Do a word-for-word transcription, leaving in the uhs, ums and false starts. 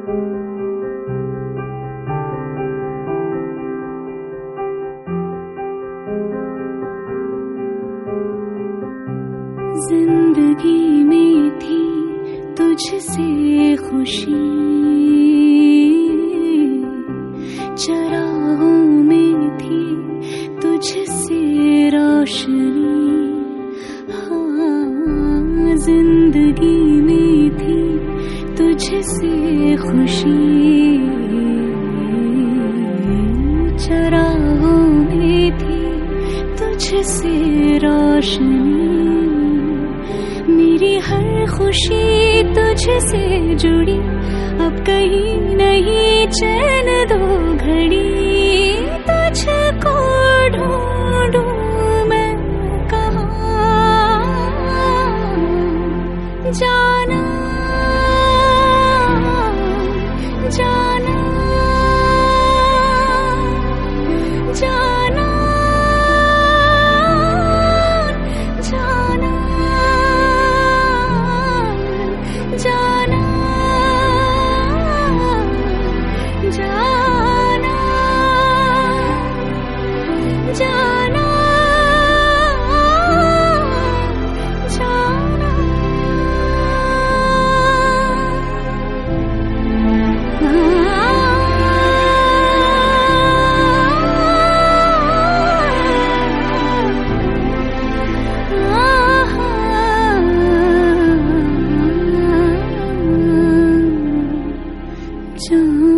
जिंदगी में थी तुझसे खुशी, चराहों में थी तुझसे रोशनी। हाँ, जिंदगी में थी तुझसे खुशी, चराहों में थी तुझसे रोशनी। मेरी हर खुशी तुझसे जुड़ी, अब कहीं नहीं चैन दो घड़ी। तुझको ढूंढूं मैं कहाँ, जाना जाना जाना जाना जाना जाना जाना जाना।